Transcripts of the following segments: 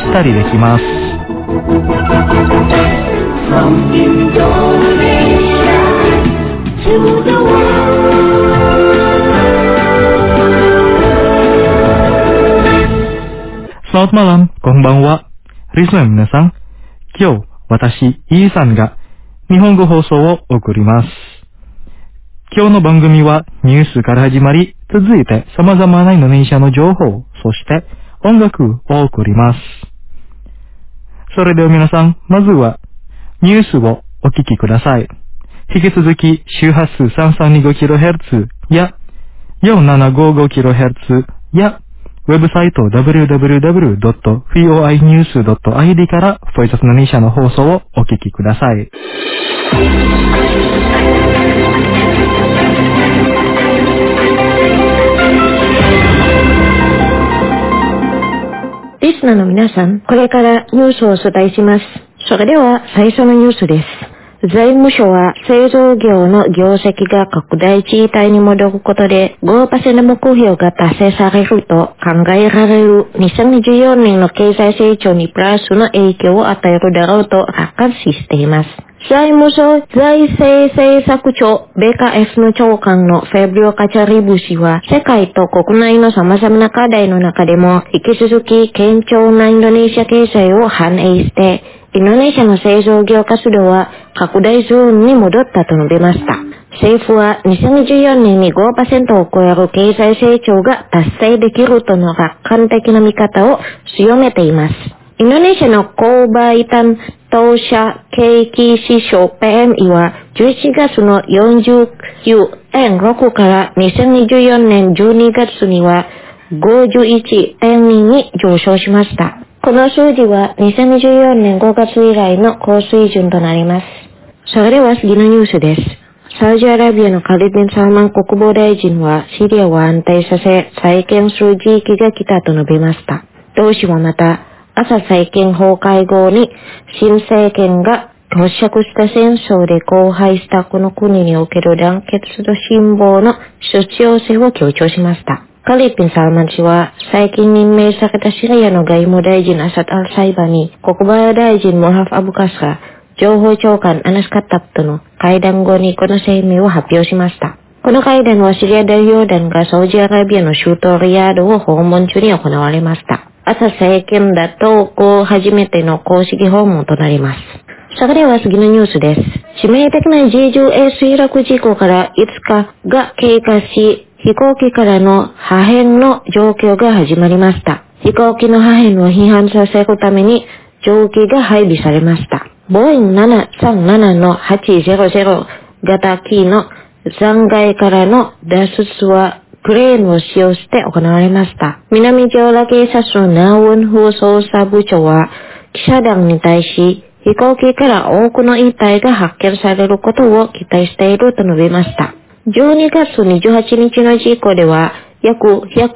したりできます。 From Indonesia to the world。Selamat malam, konbanwa. リスナーの皆さん、今日私、イーさんが日本語放送を送ります。今日の番組はニュースから始まり、続いて様々なインドネシアの情報、そして音楽を送ります。それでは皆さん、まずはニュースをお聞きください。引き続き周波数 3325kHz や 4755kHz やウェブサイト www.voinews.id からボイスオブインドネシアの放送をお聞きください。 リスナーの皆さん、これからニュースをお伝えします。それでは最初のニュースです。財務省は製造業の業績が拡大地帯に戻ることで 5% 目標が達成されると考えられる2024年の経済成長にプラスの影響を与えるだろうと楽観視しています。財務省財政政策庁 BKF の長官のフェブリオ・カチャリブ氏は世界と国内の様々な課題の中でも引き続き堅調なインドネシア経済を反映してインドネシアの製造業活動は拡大ゾーンに戻ったと述べました。政府は2024年に 5% を超える経済成長が達成できるとの楽観的な見方を強めています。インドネシアの購買担当者景気指標 PMI は11月の 49.6 から2024年12月には 51.2 に上昇しました。この数字は2014年5月以来の高水準となります。それでは次のニュースです。サウジアラビアのカリビン・サルマン国防大臣はシリアを安定させ再建する時期が来たと述べました。同氏はまた、朝政権崩壊後に新政権が発足した戦争で荒廃したこの国における団結と辛抱の必要性を強調しました。カリビン・サルマン氏は最近任命されたシリアの外務大臣アサド・アルサイバに国防大臣モハフ・アブカスが情報長官アナスカッタブとの会談後にこの声明を発表しました。この会談はシリア代表団がサウジアラビアの首都リヤドを訪問中に行われました。アサ政権だと初めての公式訪問となります。それでは次のニュースです。致命的な G10A 墜落事故から5日が経過し、飛行機からの破片の除去が始まりました。飛行機の破片を批判させるために蒸気が配備されました。ボーイング737の800型機の残骸からの脱出はクレーンを使用して行われました。南ジョーラ警察のナウンフ捜査部長は記者団に対し飛行機から多くの遺体が発見されることを期待していると述べました。12月28日の事故では約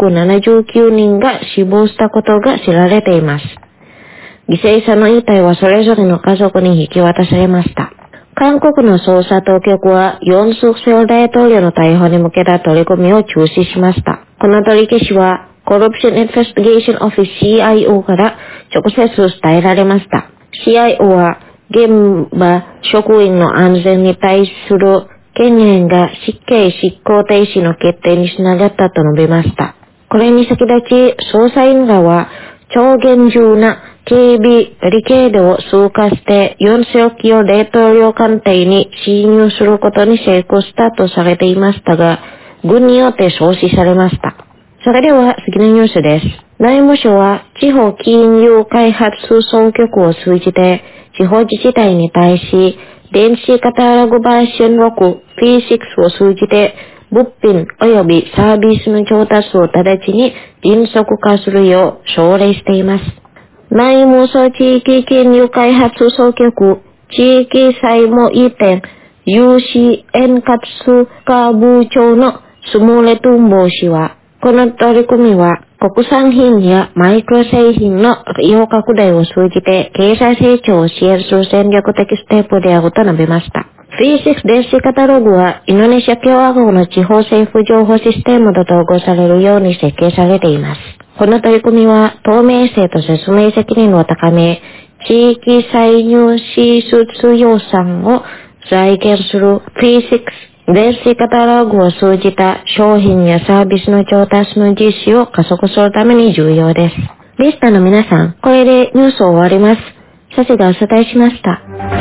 179人が死亡したことが知られています。犠牲者の遺体はそれぞれの家族に引き渡されました。韓国の捜査当局はヨン・スクセル大統領の逮捕に向けた取り組みを中止しました。この取り消しはCorruption Investigation Office CIO から直接伝えられました。CIO は現場職員の安全に対する懸念が死刑執行停止の決定につながったと述べました。これに先立ち捜査員らは超厳重な警備バリケードを通過してユン・ソクヨル大統領官邸に侵入することに成功したとされていましたが、軍によって阻止されました。それでは次のニュースです。内務省は地方金融開発総局を通じて地方自治体に対し電子カタログバージョン6 P6 を通じて物品及びサービスの調達を直ちに迅速化するよう奨励しています。内務省地域金融開発総局地域債務移転融資円滑化部長のスモレトンボ氏は、この取り組みは国産品やマイクロ製品の利用拡大を通じて経済成長を支援する戦略的ステップであると述べました。P6 電子カタログはインドネシア共和国の地方政府情報システムと統合されるように設計されています。 この取り組みは透明性と説明責任を高め、地域歳入支出予算を財源するフィーシックス電子カタログを通じた商品やサービスの調達の実施を加速するために重要です。リスナーの皆さん、これでニュースを終わります。サシがお伝えしました。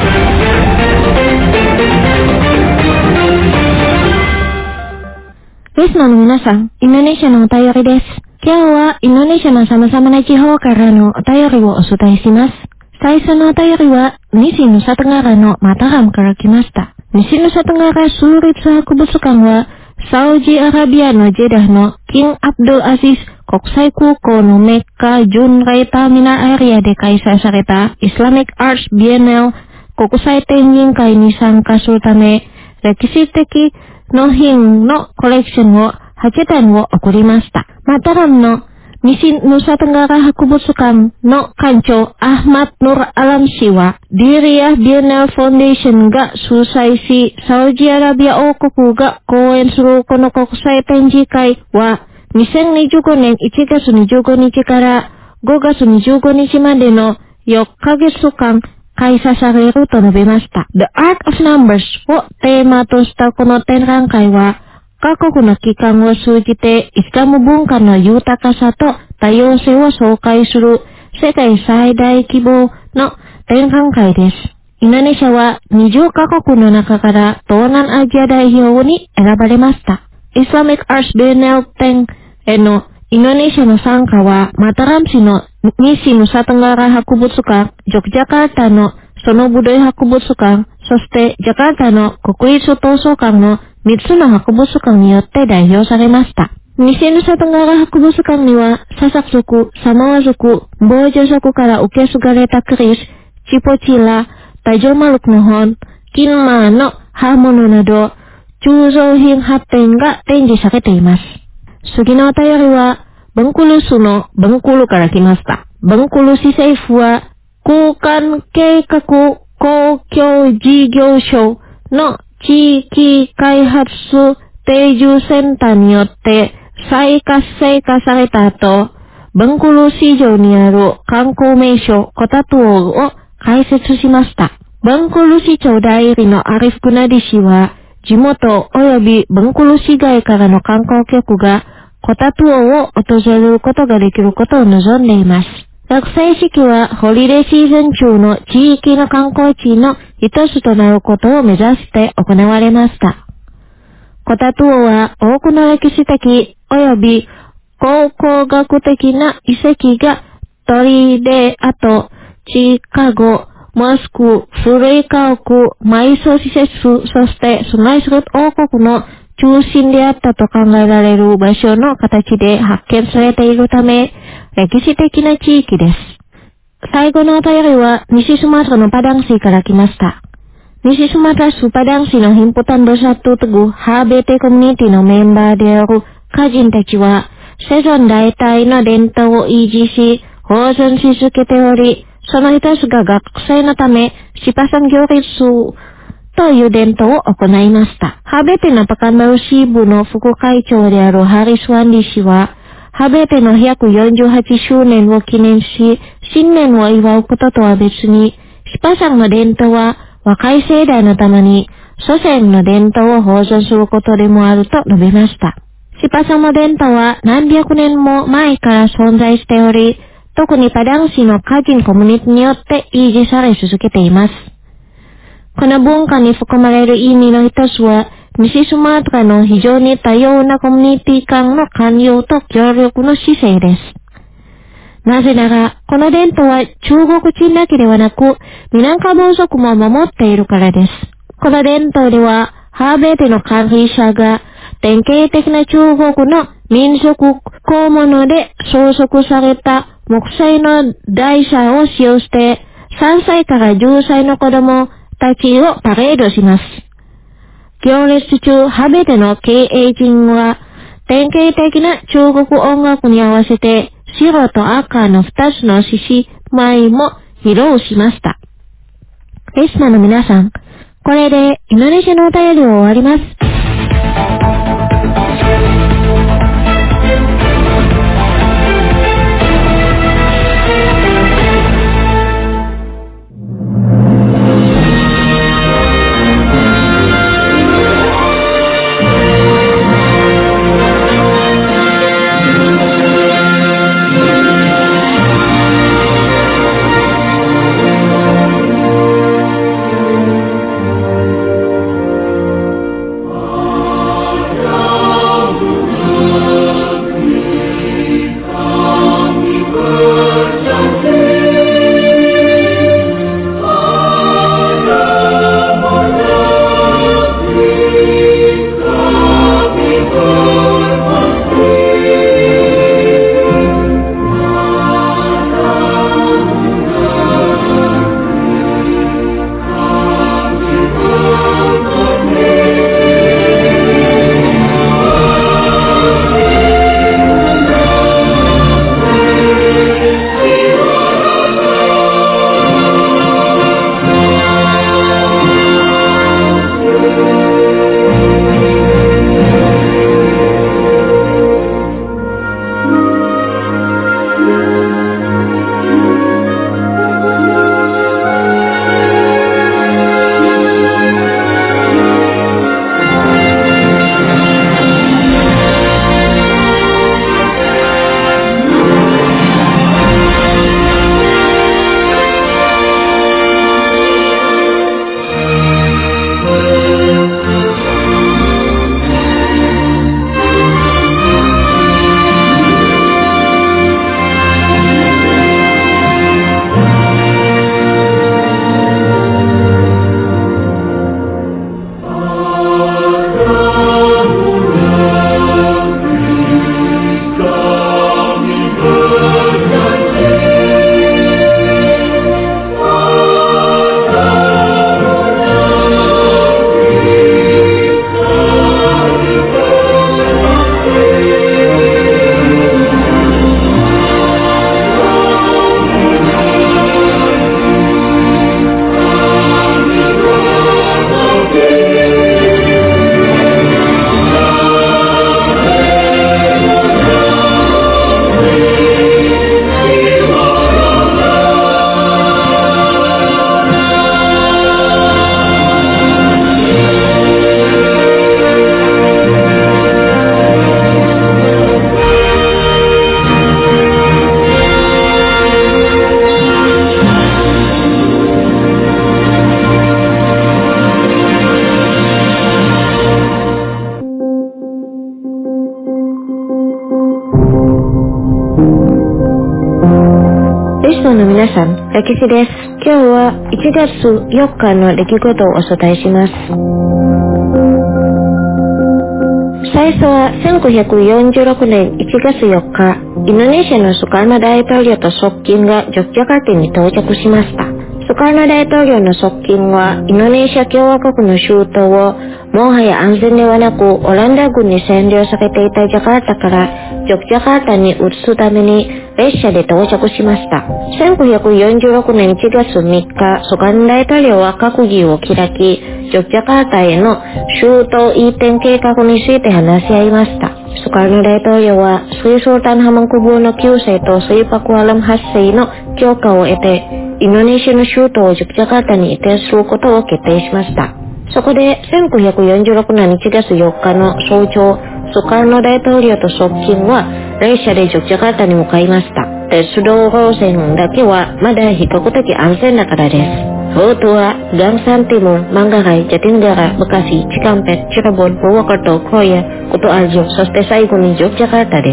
リスナーの皆さん、インドネシアのお便りです。今日はインドネシアの様々な地方からのお便りをお伝えします。最初のお便りは、西ヌサトガラのマタラムから来ました。西ヌサトガラ州立博物館は、サウジアラビアのジェダのキングアブドゥルアジス国際空港のメッカ巡礼ターミナルエリアで開催されたイスラミックアーツビエネル国際展示会に参加するため、歴史的納品のコレクションを8点を送りました。マタラムの西ヌサトガラ博物館の館長アフマッド・ヌル・アラム氏は、ディリア・ビエネル・ファンデーションが主催し、サウジアラビア王国が講演するこの国際展示会は、2025年1月25日から5月25日までの4ヶ月間開催されると述べました。The Art of Numbers をテーマとしたこの展覧会は、各国の機関を通じてイスラム文化の豊かさと多様性を紹介する世界最大規模の展覧会です。インドネシアは20カ国の中から東南アジア代表に選ばれました。イスラミックアーツビエネル展へのインドネシアの参加はマタラム市の西ヌサトガラ博物館、ジョクジャカルタのソノブドイ博物館、そしてジャカルタの国立図書館の3つの博物館によって代表されました。西ヌサトガラ博物館には、ササク族、サモア族、ボージャ族から受け継がれたクリス、チポチラ、タジョマルクの本、キンマーの刃物など、鋳造品8点が展示されています。次のお便りは、ベンクル市のベンクルから来ました。ベンクル市政府は、空間計画公共事業所の地域開発定住センターによって再活性化された後、ベンクル市場にある観光名所コタトゥオを開設しました。ベンクル市長代理のアリフ・クナディ氏は、地元及びベンクル市外からの観光客がコタトゥオを訪れることができることを望んでいます。落成式はホリデーシーズン中の地域の観光地の一つとなることを目指して行われました。コタトゥオは多くの歴史的及び考古学的な遺跡が砦跡、地下壕、モスク、古い家屋、埋葬施設、そしてスナイスルト王国の中心であったと考えられる場所の形で発見されているため、歴史的な地域です。最後のお便りは西スマトラのパダン市から来ました。西スマトラ州パダン市のヒンポタンドサットトグハーベテコミュニティのメンバーである家人たちは、セゾン代替の伝統を維持し、保存し続けており、その一つが学生のため、シパサン行列という伝統を行いました。ハベテのパカンダル支部の副会長であるハリス・ワンディ氏は、ハベテの148周年を記念し、新年を祝うこととは別に、シパサンの伝統は若い世代のために、祖先の伝統を保存することでもあると述べました。シパサンの伝統は何百年も前から存在しており、特にパダン市の家人コミュニティによって維持され続けています。この文化に含まれる意味の一つは、西スマトラの非常に多様なコミュニティ間の関与と協力の姿勢です。なぜなら、この伝統は中国人だけではなく、ミナンカ民族も守っているからです。この伝統では、ハーベテの管理者が、典型的な中国の民族小物で装飾された木製の台車を使用して、3歳から10歳の子供たちをパレードします。行列中、ハベテの経営陣は、典型的な中国音楽に合わせて、白と赤の2つの獅子舞も披露しました。リスナーの皆さん、これでインドネシアのお便りを終わります。 歴史です。今日は1月4日の出来事をお伝えします。最初は1946年1月4日、インドネシアのスカルノ大統領と側近がジョクジャカルタに到着しました。スカルノ大統領の側近はインドネシア共和国の州都をもはや安全ではなくオランダ軍に占領されていたジャカルタからジョクジャカルタに移すために列車で到着しました。1946年1月3日、スカルノ大統領は閣議を開き、ジョクジャカルタへの州都移転計画について話し合いました。スカルノ大統領はスリ・ソルタン・ハマンクブーの9世とスリ・パク・アラム8世の許可を得て、インドネシアの州都をジョクジャカルタに移転することを決定しました。そこで1946年1月4日の早朝、スカルノ大統領と側近は列車でジョクジャカルタに向かいました。鉄道路線だけはまだ比較的安全だからです。ルートはガンサンティム、マンガライ、ジャティンガラ、ブカシ、チカンペッ、チラボン、ポワカト、クロヤ、コトアルジョ、そして最後にジョクジャカルタです。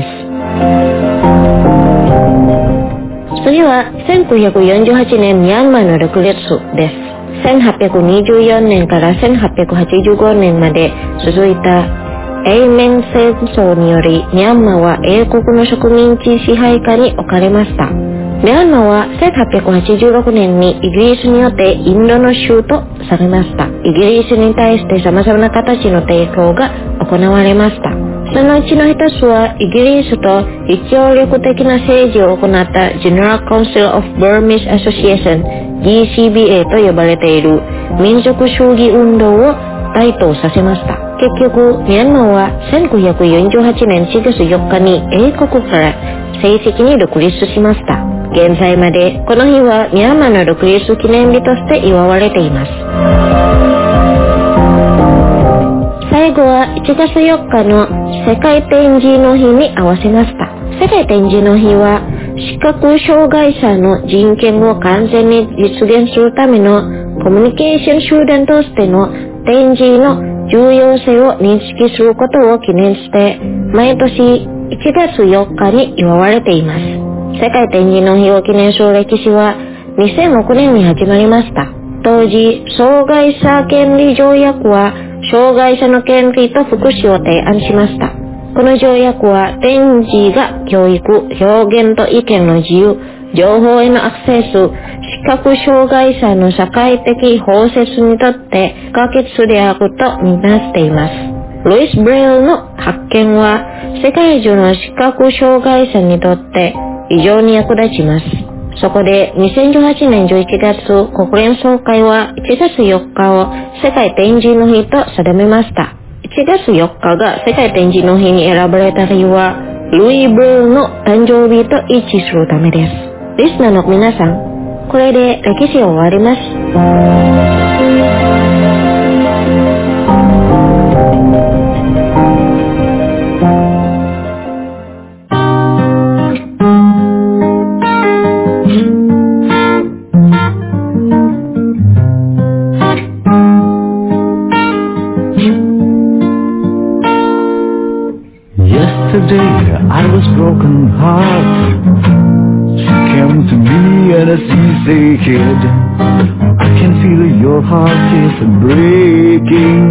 次は1948年ミャンマーの独立です。1824年から1885年まで続いた英メ戦争によりミャンマーは英国の植民地支配下に置かれました。ミャンマーは1886年にイギリスによってインドの州とされました。イギリスに対して様々な形の抵抗が行われました。そのうちの一つはイギリスと非協力的な政治を行った General Council of Burmese Association GCBA と呼ばれている民族主義運動を台頭させました。結局、ミャンマーは1948年4月4日に英国から正式に独立しました。現在までこの日はミャンマーの独立記念日として祝われています。最後は1月4日の世界展示の日に合わせました。世界展示の日は視覚障害者の人権を完全に実現するためのコミュニケーション集団としての展示の重要性を認識することを記念して毎年1月4日に祝われています。世界展示の日を記念する歴史は2006年に始まりました。当時、障害者権利条約は障害者の権利と福祉を提案しました。この条約は展示が教育、表現と意見の自由、情報へのアクセス、視覚障害者の社会的包摂にとって不可欠であるとみなしています。ルイス・ブレイルの発見は世界中の視覚障害者にとって非常に役立ちます。そこで2018年11月、国連総会は1月4日を世界展示の日と定めました。1月4日が世界展示の日に選ばれた理由は、ルイ・ブレイルの誕生日と一致するためです。リスナーの皆さん、これで歴史を終わります。 Yesterday I was broken heart. She came to me and she said, I can feel your heart is breaking.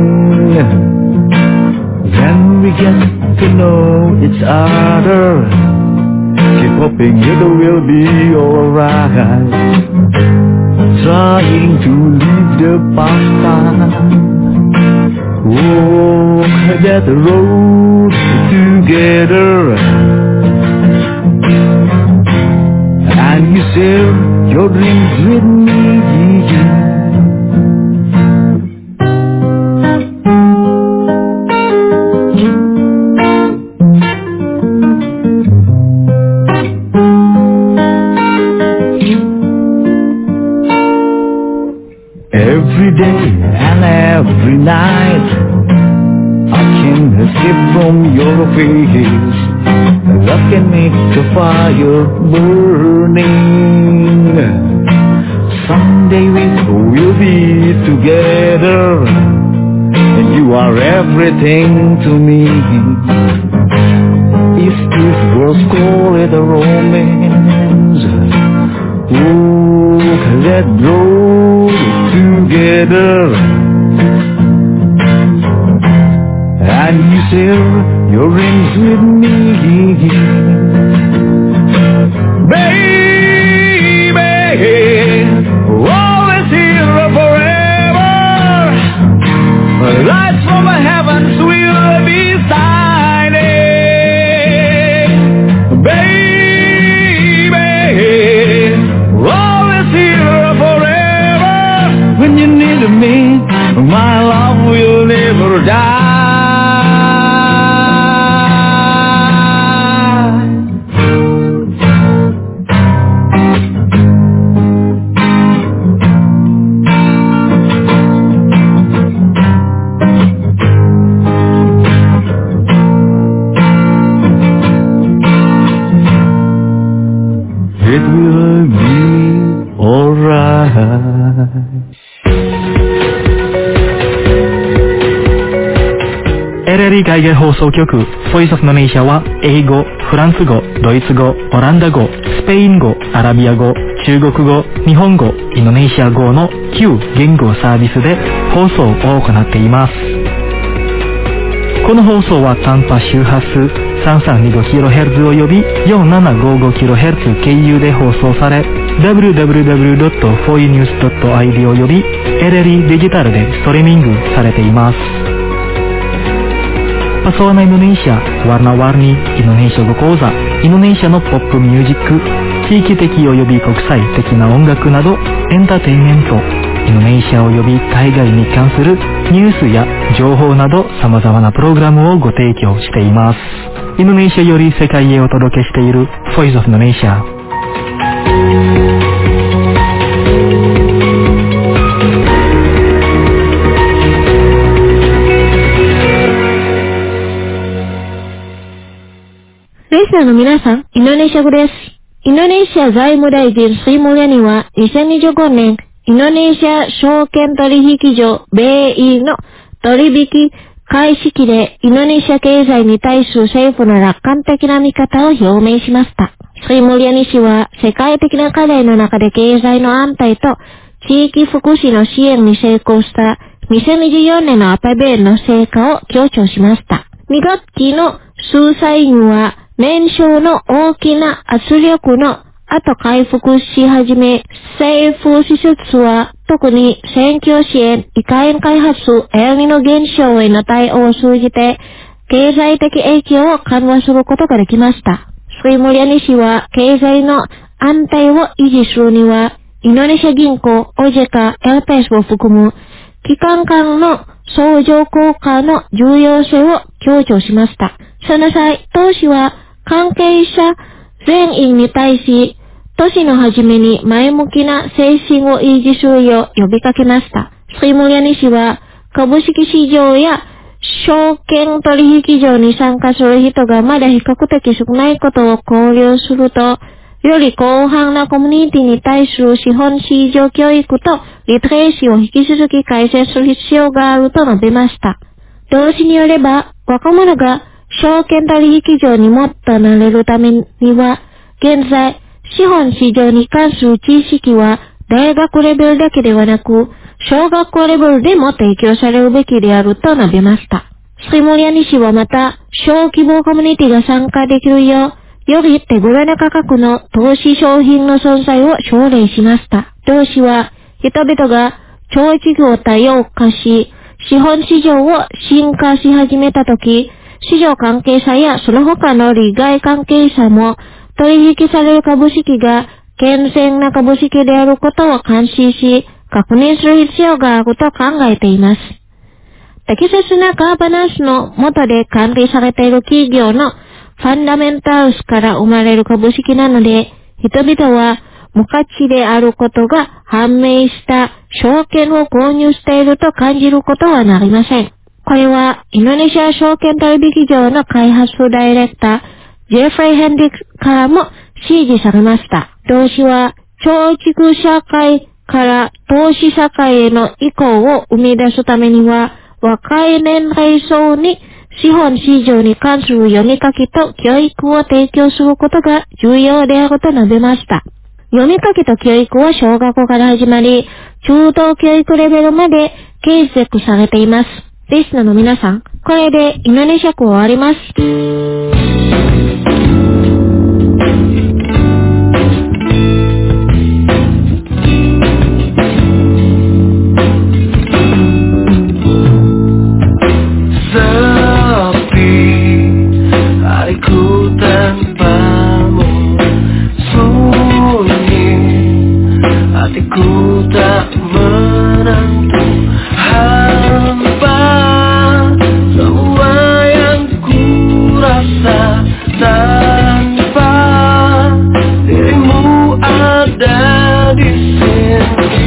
When we get to know each other, keep hoping it will be alright. Trying to leave the past. Walk that road together, and you share your dreams with me. Every day and every night I can escape from your face. Love can make the fire burning. Someday we will be together, and you are everything to me. If this girls call it a romance, oh, that grow together. And you seal your rings with me, baby. Always here forever. Lights from heavens will be shining, baby. Always here forever. When you need me, my love will never die. It will be alright. エレリ海外放送局ボイスオブインドネシアは英語、フランス語、ドイツ語、オランダ語、スペイン語、アラビア語、中国語、日本語、インドネシア語の9言語サービスで放送を行っています。この放送は短波周波数 332kHz および 4755kHz 経由で放送され www.foinews.id およびエレリデジタルでストリーミングされています。Pesona Indonesia, warna-warni Indonesia語講座、インドネシアのポップミュージック、地域的および国際的な音楽などエンターテインメント、インドネシアおよび海外に関するニュースや情報など様々なプログラムをご提供しています。インドネシアより世界へお届けしている Voice of Indonesia。 リスナーの皆さん、インドネシア語です。インドネシア財務大臣スリムリャニは2025年、インドネシア証券取引所米イの取引開始期でインドネシア経済に対する政府の楽観的な見方を表明しました。スリムリャニ氏は世界的な課題の中で経済の安定と地域福祉の支援に成功した2024年のアパベルの成果を強調しました。2学期の数歳には年少の大きな圧力の後回復し始め、政府施設は特に選挙支援、移管開発、エルニノ現象への対応を通じて経済的影響を緩和することができました。スリムリャニ氏は経済の安定を維持するには、インドネシア銀行、オジェカ、LPS を含む機関間の相乗効果の重要性を強調しました。その際、当氏は関係者全員に対し、年の初めに前向きな精神を維持するよう呼びかけました。スリムリャニ氏は株式市場や証券取引所に参加する人がまだ比較的少ないことを考慮すると、より広範なコミュニティに対する資本市場教育とリテレーシーを引き続き改善する必要があると述べました。同氏によれば、若者が証券取引所にもっとなれるためには、現在、資本市場に関する知識は大学レベルだけではなく、小学校レベルでも提供されるべきであると述べました。スリムリャニ氏はまた、小規模コミュニティが参加できるよう、より手頃な価格の投資商品の存在を奨励しました。同氏は、人々が長期業多様化し、資本市場を進化し始めたとき、市場関係者やその他の利害関係者も、取引される株式が健全な株式であることを監視し、確認する必要があると考えています。適切なガバナンスの下で管理されている企業のファンダメンタルズから生まれる株式なので、人々は無価値であることが判明した証券を購入していると感じることはなりません。これはインドネシア証券取引所の開発ダイレクター、ジェフリー・ヘンリックからも支持されました。同氏は、貯蓄社会から投資社会への移行を生み出すためには、若い年齢層に資本市場に関する読み書きと教育を提供することが重要であると述べました。 読み書きと教育は小学校から始まり、中等教育レベルまで継続されています。リスナーの皆さん、これでインドネシア語終わります。 Hatiku tak menentu, hampa semua yang ku rasa tanpa dirimu ada di sini.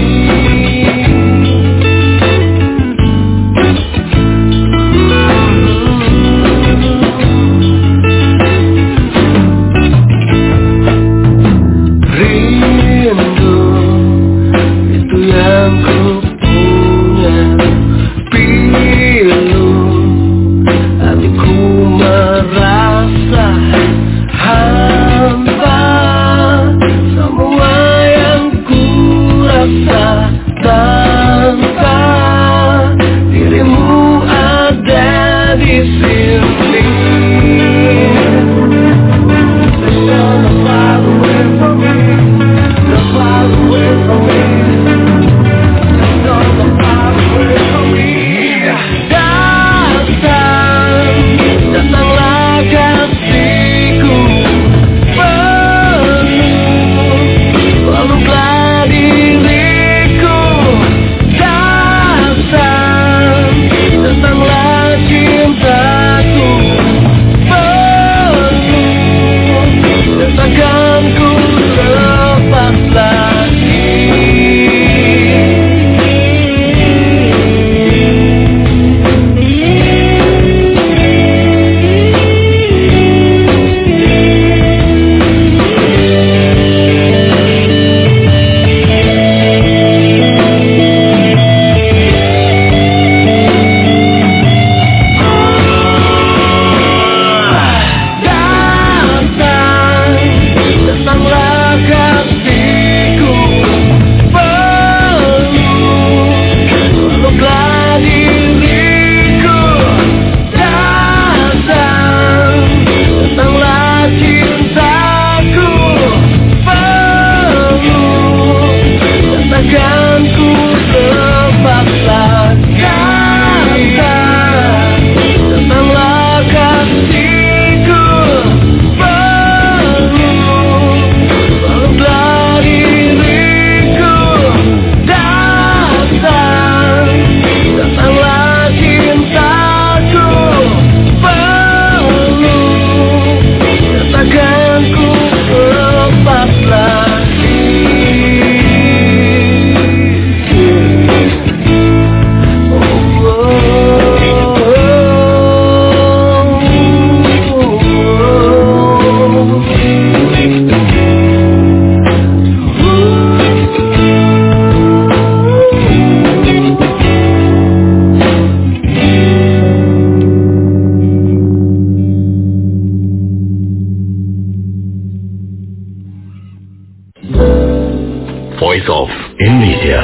Voice of Indonesia.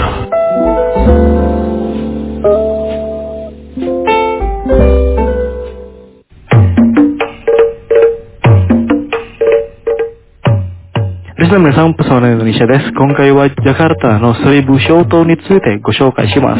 皆さん、プソナインドネシアです。今回はジャカルタのスリブ小島についてご紹介します。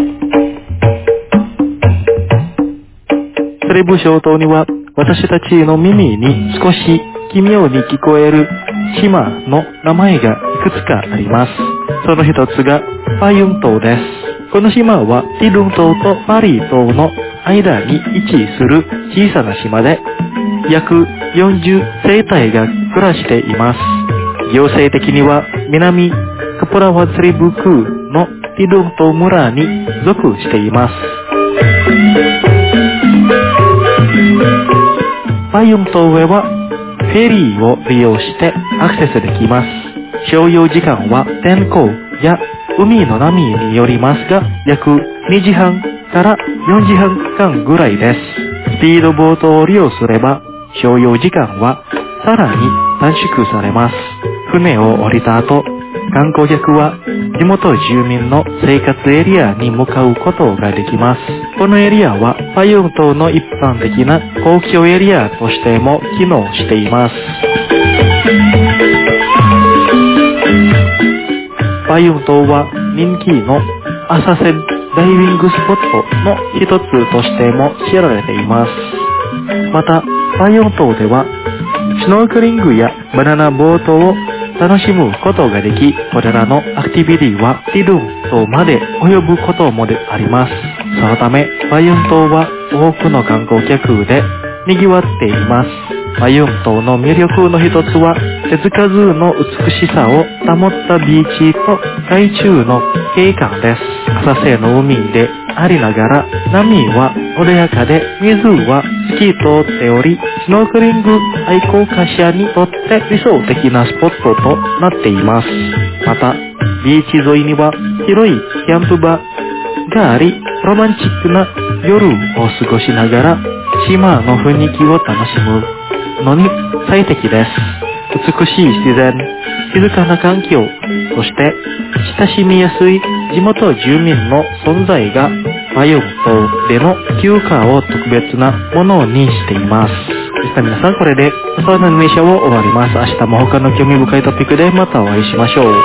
スリブ小島には私たちの耳に少し奇妙に聞こえる島の名前がいくつかあります。その一つがパユン島です。この島はティドゥン島とパリ島の間に位置する小さな島で約40世帯が暮らしています。行政的には南カプラワツリブ区のティドゥン島村に属しています。パユン島へはフェリーを利用してアクセスできます。所要時間は天候や海の波によりますが、約2時半から4時半間ぐらいです。スピードボートを利用すれば、所要時間はさらに短縮されます。 船を降りた後、観光客は地元住民の生活エリアに向かうことができます。このエリアはパユン島の一般的な公共エリアとしても機能しています。パユン島は人気の浅瀬ダイビングスポットの一つとしても知られています。また、パユン島ではシュノーケリングやバナナボートを楽しむことができ、これらのアクティビティはティドゥン島まで及ぶこともであります。そのため、パユン島は多くの観光客で賑わっています。パユン島の魅力の一つは、手つかずの美しさを保ったビーチと海中の景観です。浅瀬の海でありながら、波は穏やかで、水は透き通っており、シュノーケリング愛好家者にとって理想的なスポットとなっています。また、ビーチ沿いには広いキャンプ場があり、ロマンチックな夜を過ごしながら、島の雰囲気を楽しむのに最適です。美しい自然、静かな環境、そして親しみやすい地元住民の存在がパユン島での休暇を特別なものにしています。皆さん、これで朝のインドネシアを終わります。明日も他の興味深いトピックでまたお会いしましょう。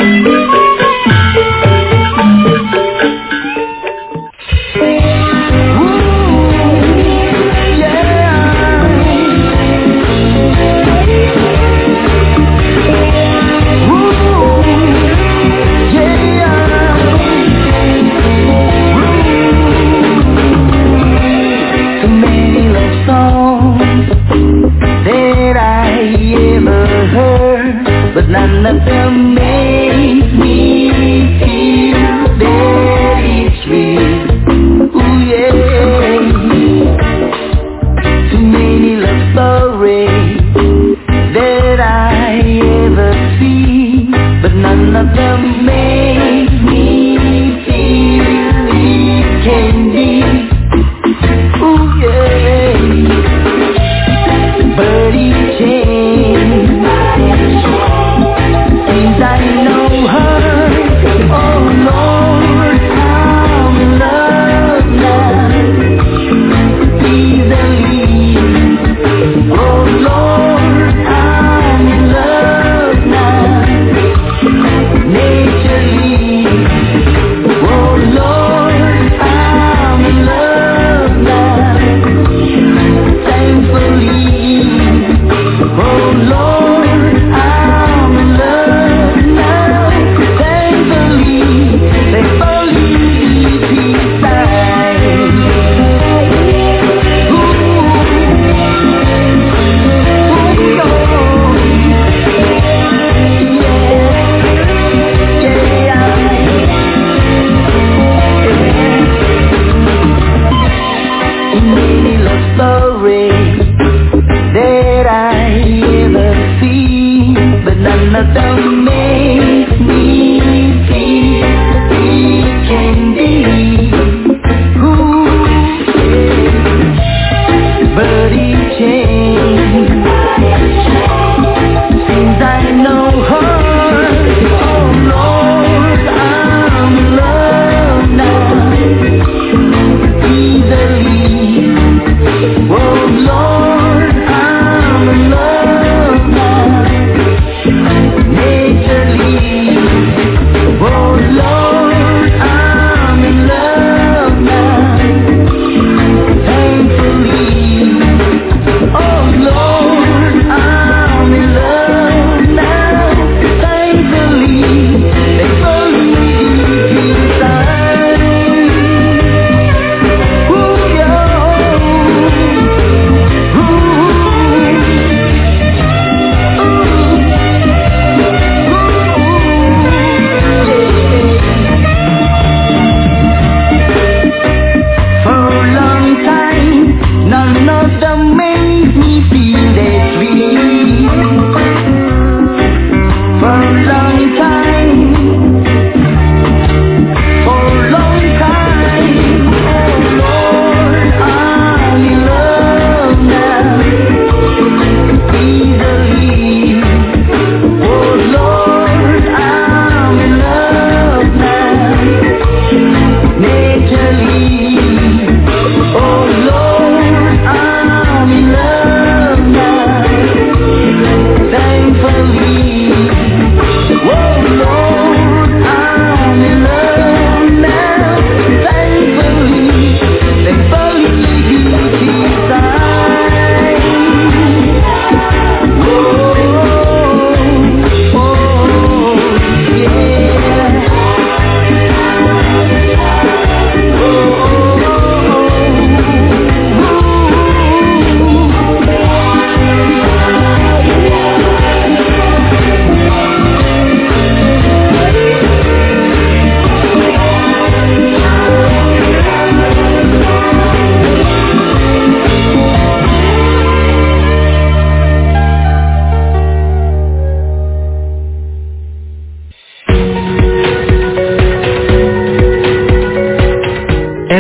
But none of them make me feel very sweet. Ooh yeah. Too many love stories that I ever see, but none of them make me feel it can be. Ooh yeah. But each change. I know her, oh Lord, I'm in love now, easily, oh Lord, I'm in love now, nature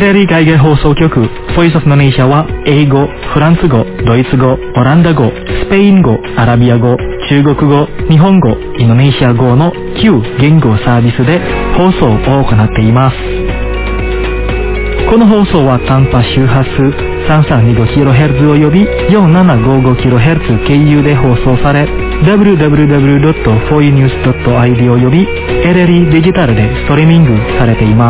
LLE 海外放送局 Voice of Indonesia は英語、フランス語、ドイツ語、オランダ語、スペイン語、アラビア語、中国語、日本語、インドネシア語の9言語サービスで放送を行っています。この放送は短波周波数 3325kHz および 4755kHz 経由で放送され、www.foinews.id および LLE デジタルでストリーミングされています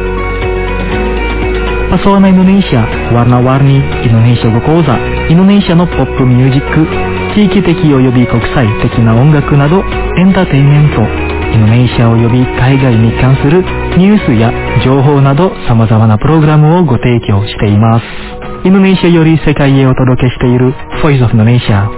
。Pesona Indonesia, Warna-Warni Indonesia語講座、インドネシアのポップミュージック、地域的および国際的な音楽など、エンターテインメント、インドネシアおよび海外に関するニュースや情報など様々なプログラムをご提供しています。インドネシアより世界へお届けしている Voice of Indonesia。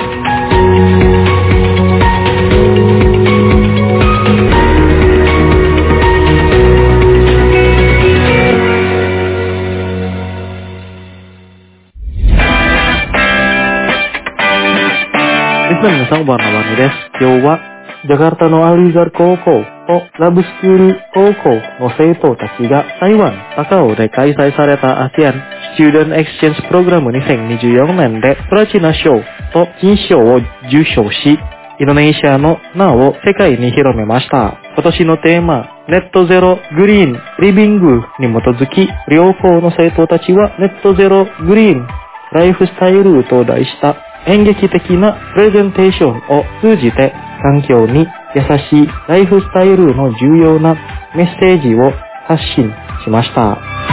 皆さん、Warna-Warni です。今日はジャカルタのアリザル高校とラブスクール高校の生徒たちが台湾・高雄で開催された ASEAN Student Exchange Program 2024年でプラチナ賞と金賞を受賞し、インドネシアの名を世界に広めました。今年のテーマ、ネットゼログリーンリビングに基づき、両校の生徒たちはネットゼログリーンライフスタイルと題した演劇的なプレゼンテーションを通じて環境に優しいライフスタイルの重要なメッセージを発信しました。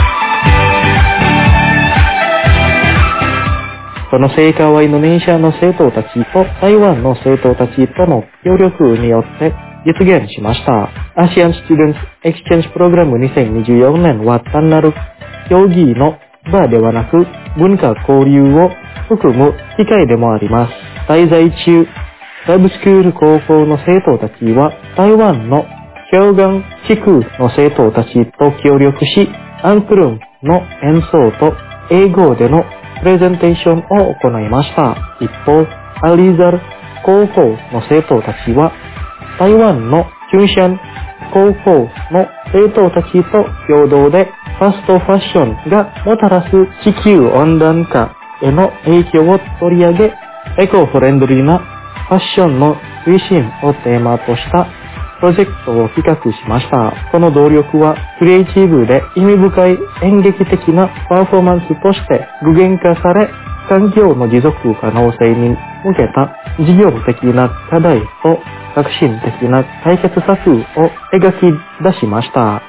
この成果はインドネシアの生徒たちと台湾の生徒たちとの協力によって実現しました。ASEAN Students Exchange Program 2024年は単なる競技の場ではなく文化交流を含む機会でもあります。滞在中、ラブスクール高校の生徒たちは台湾の氷岩地区の生徒たちと協力し、アンクルンの演奏と英語でのプレゼンテーションを行いました。一方、アリザル高校の生徒たちは台湾のチュンシャン高校の生徒たちと共同でファストファッションがもたらす地球温暖化への影響を取り上げ、エコフレンドリーなファッションの推進をテーマとしたプロジェクトを企画しました。この動力はクリエイティブで意味深い演劇的なパフォーマンスとして具現化され、環境の持続可能性に向けた事業的な課題と革新的な解決策を描き出しました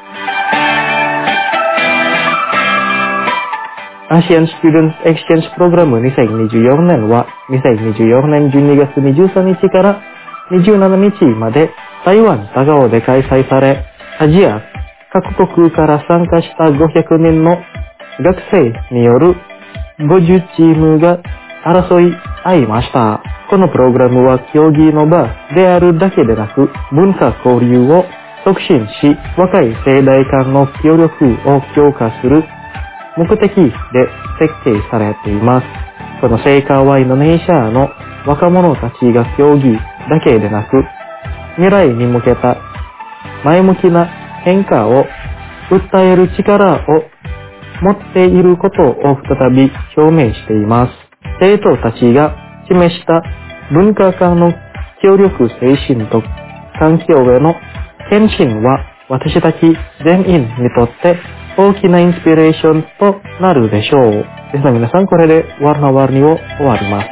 。ASEAN Students Exchange Program 2024年は2024年12月23日から27日まで台湾・高雄で開催され、アジア各国から参加した500人の学生による50チームが争い合いました。このプログラムは競技の場であるだけでなく、文化交流を促進し、若い世代間の協力を強化する目的で設計されています。この成果はインドネシアの若者たちが競技だけでなく、未来に向けた前向きな変化を訴える力を持っていることを再び表明しています。生徒たちが示した文化間の協力精神と環境への献身は私たち全員にとって大きなインスピレーションとなるでしょう。ですので皆さん、これでWarna-Warniを終わります。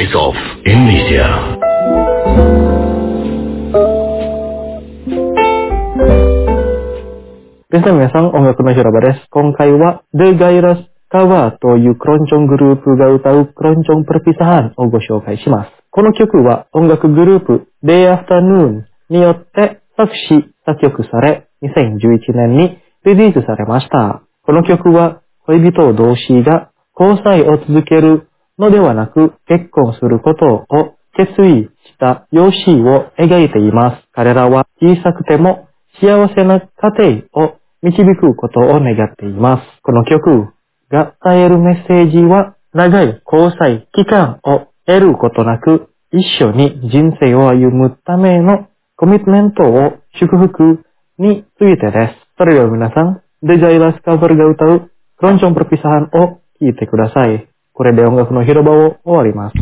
Voice of Indonesia. Risna Mesang Ongaku no Shiraba desu. Konkai wa The Gairas Kawa というクロンチョングループが歌うクロンチョンプロピサハンをご紹介します。この曲は音楽グループ Day Afternoon によって作詞、作曲され、2011年にリリースされました。この曲は恋人同士が交際を続けるのではなく結婚することを決意した容姿を描いています。彼らは小さくても幸せな家庭を導くことを願っています。この曲が伝えるメッセージは長い交際期間を得ることなく一緒に人生を歩むためのコミットメントを祝福についてです。それでは皆さん、The Gairas Coverが歌うクロンチョンperpisahanを聴いてください。これで音楽の広場を終わります。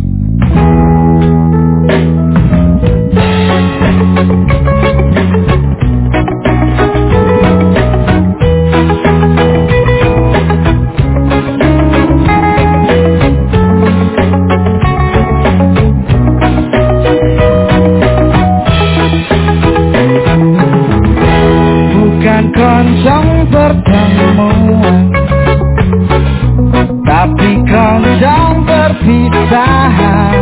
Keroncong pertemuan, tapi keroncong perpisahan.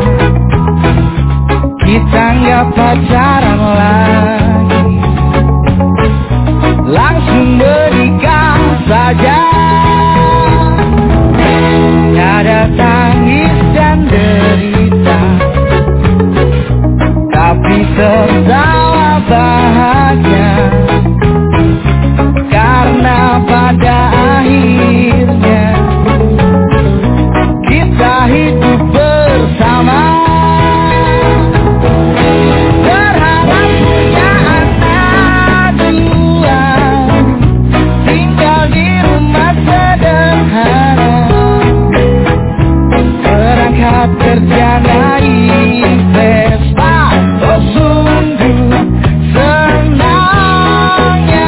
Kita nggak pacaran lagi, langsung menikah saja. Ada tangis dan derita, tapi tertawa bahagia. Karena pada akhirnya kita hidup bersama. Berharap punya anak dua, tinggal di rumah sederhana, berangkat kerja naik Vespa. Oh sungguh senangnya.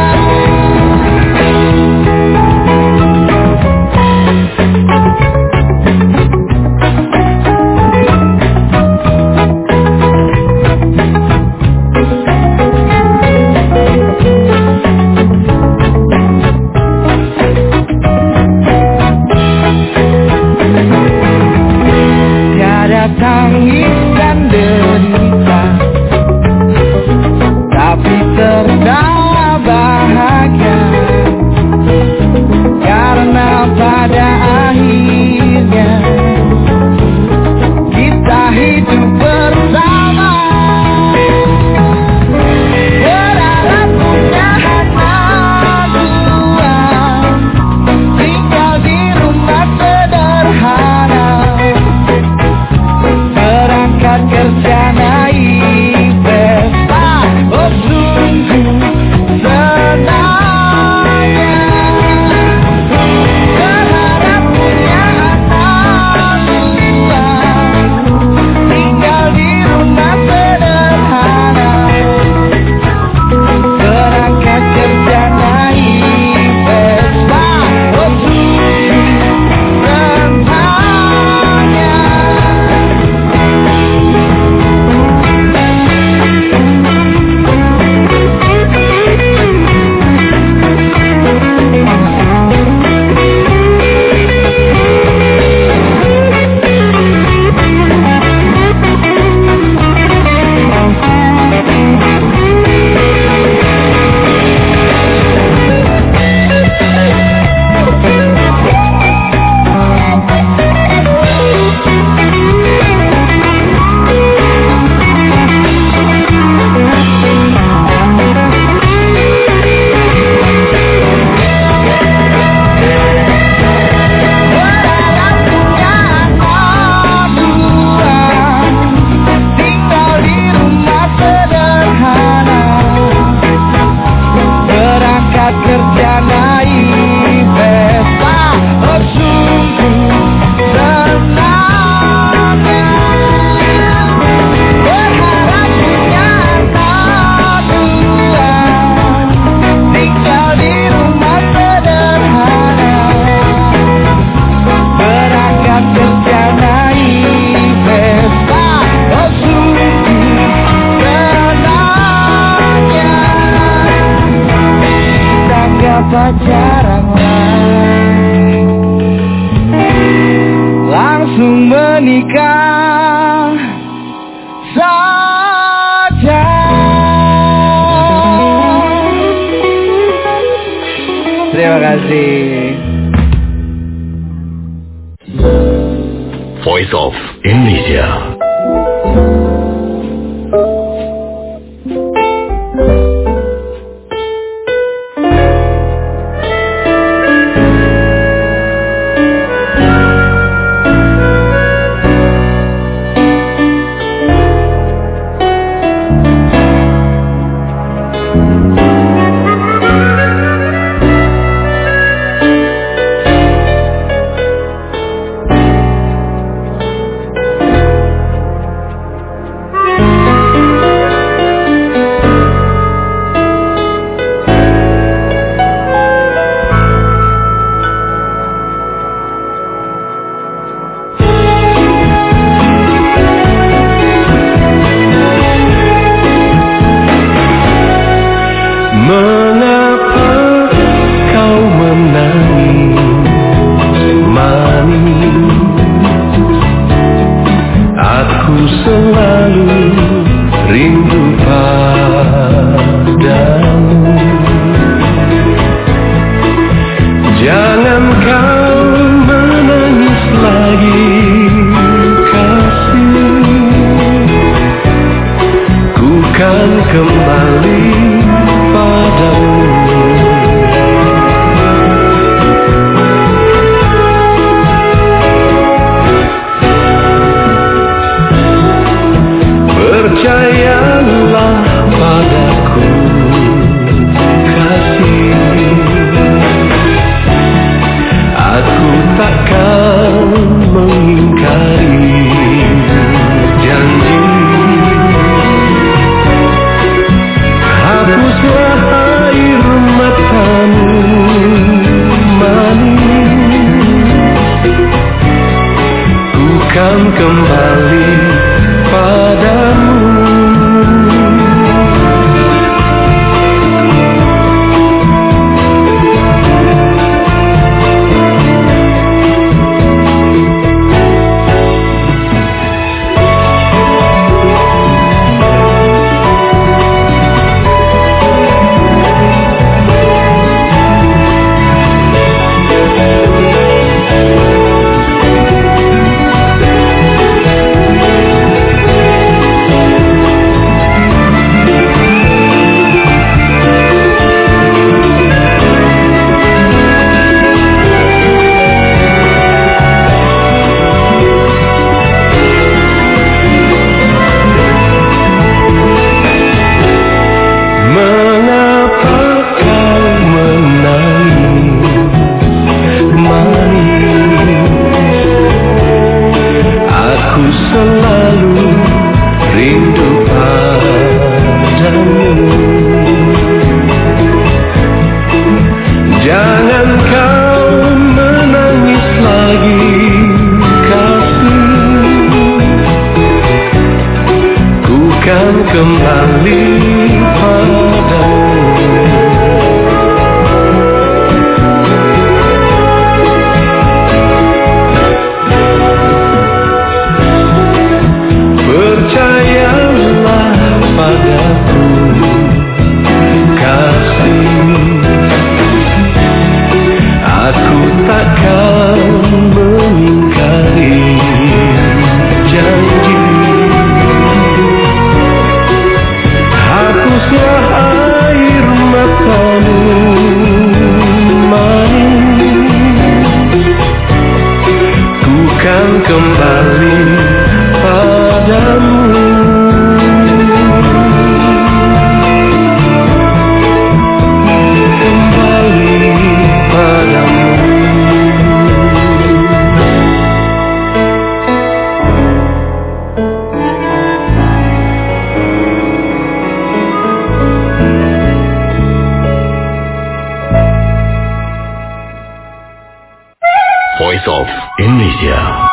jaranglah langsung menikah saja. Terima kasih. Voice of Indonesia. Voice of Indonesia.